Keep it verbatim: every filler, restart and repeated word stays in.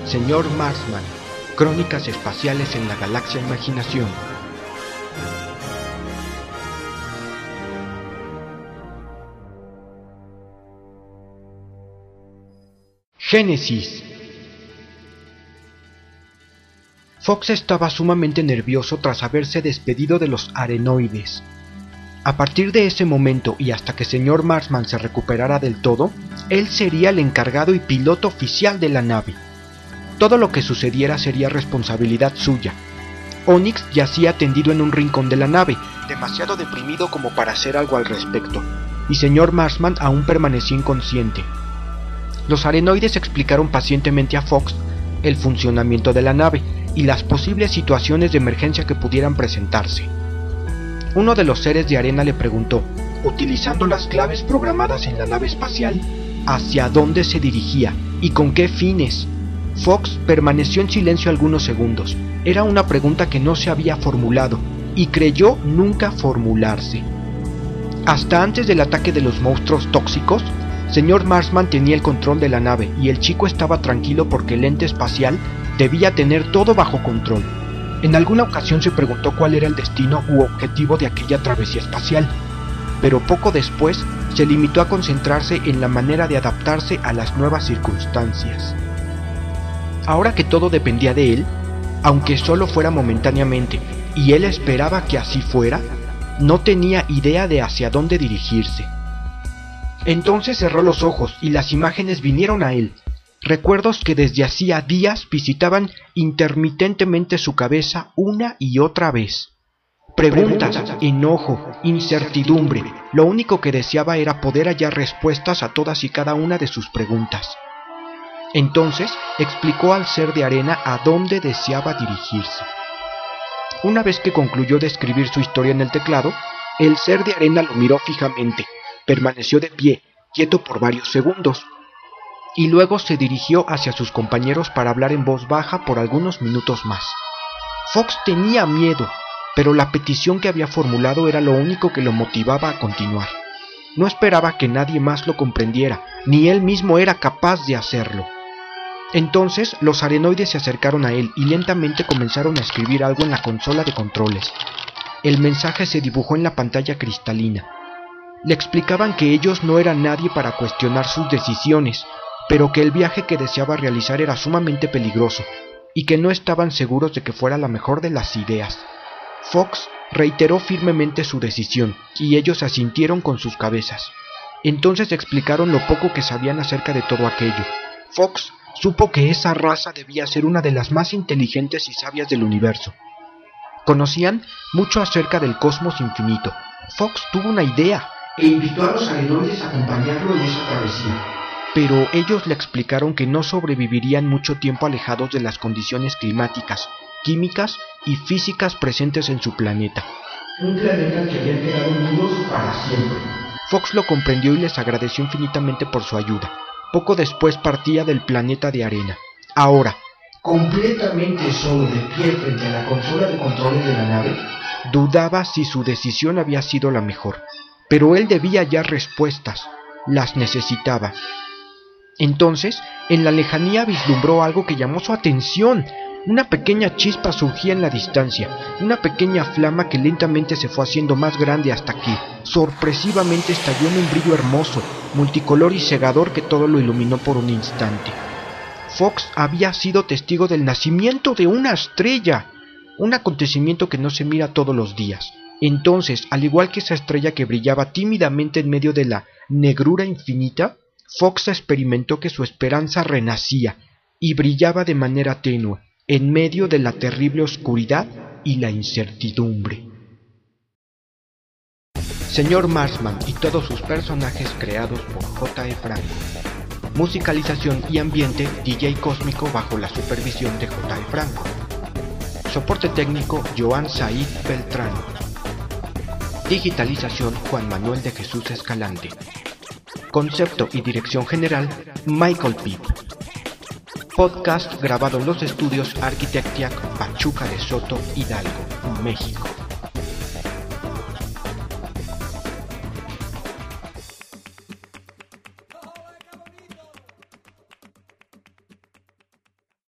Señor Marsman, Crónicas espaciales en la Galaxia Imaginación. Génesis. Fox estaba sumamente nervioso tras haberse despedido de los arenoides. A partir de ese momento y hasta que señor Marsman se recuperara del todo, él sería el encargado y piloto oficial de la nave. Todo lo que sucediera sería responsabilidad suya. Onyx yacía tendido en un rincón de la nave, demasiado deprimido como para hacer algo al respecto, y señor Marsman aún permanecía inconsciente. Los arenoides explicaron pacientemente a Fox el funcionamiento de la nave y las posibles situaciones de emergencia que pudieran presentarse. Uno de los seres de arena le preguntó, utilizando las claves programadas en la nave espacial, hacia dónde se dirigía y con qué fines. Fox permaneció en silencio algunos segundos. Era una pregunta que no se había formulado y creyó nunca formularse. Hasta antes del ataque de los monstruos tóxicos, señor Marsman tenía el control de la nave y el chico estaba tranquilo porque el ente espacial debía tener todo bajo control. En alguna ocasión se preguntó cuál era el destino u objetivo de aquella travesía espacial, pero poco después se limitó a concentrarse en la manera de adaptarse a las nuevas circunstancias. Ahora que todo dependía de él, aunque solo fuera momentáneamente, y él esperaba que así fuera, no tenía idea de hacia dónde dirigirse. Entonces cerró los ojos y las imágenes vinieron a él. Recuerdos que desde hacía días visitaban intermitentemente su cabeza una y otra vez. Preguntas, enojo, incertidumbre. Lo único que deseaba era poder hallar respuestas a todas y cada una de sus preguntas. Entonces explicó al ser de arena a dónde deseaba dirigirse. Una vez que concluyó de escribir su historia en el teclado, el ser de arena lo miró fijamente, permaneció de pie, quieto por varios segundos, y luego se dirigió hacia sus compañeros para hablar en voz baja por algunos minutos más. Fox tenía miedo, pero la petición que había formulado era lo único que lo motivaba a continuar. No esperaba que nadie más lo comprendiera, ni él mismo era capaz de hacerlo. Entonces los arenoides se acercaron a él y lentamente comenzaron a escribir algo en la consola de controles. El mensaje se dibujó en la pantalla cristalina. Le explicaban que ellos no eran nadie para cuestionar sus decisiones, pero que el viaje que deseaba realizar era sumamente peligroso, y que no estaban seguros de que fuera la mejor de las ideas. Fox reiteró firmemente su decisión, y ellos asintieron con sus cabezas. Entonces explicaron lo poco que sabían acerca de todo aquello. Fox supo que esa raza debía ser una de las más inteligentes y sabias del universo. Conocían mucho acerca del cosmos infinito. Fox tuvo una idea, e invitó a los arenoides a acompañarlo en esa travesía. Pero ellos le explicaron que no sobrevivirían mucho tiempo alejados de las condiciones climáticas, químicas y físicas presentes en su planeta. Un planeta que había quedado unidos para siempre. Fox lo comprendió y les agradeció infinitamente por su ayuda. Poco después partía del planeta de arena. Ahora, completamente solo de pie frente a la consola de controles de la nave, dudaba si su decisión había sido la mejor. Pero él debía hallar respuestas. Las necesitaba. Entonces, en la lejanía vislumbró algo que llamó su atención. Una pequeña chispa surgía en la distancia, una pequeña flama que lentamente se fue haciendo más grande hasta que, sorpresivamente, estalló en un brillo hermoso, multicolor y cegador que todo lo iluminó por un instante. Fox había sido testigo del nacimiento de una estrella, un acontecimiento que no se mira todos los días. Entonces, al igual que esa estrella que brillaba tímidamente en medio de la negrura infinita, Fox experimentó que su esperanza renacía y brillaba de manera tenue en medio de la terrible oscuridad y la incertidumbre. Señor Marsman y todos sus personajes creados por J E Franco. Musicalización y ambiente D J Cósmico bajo la supervisión de J E Franco. Soporte técnico Joan Said Beltrán. Digitalización Juan Manuel de Jesús Escalante. Concepto y dirección general Michael Pitt. Podcast grabado en los estudios Arquitectiac, Pachuca de Soto, Hidalgo, México.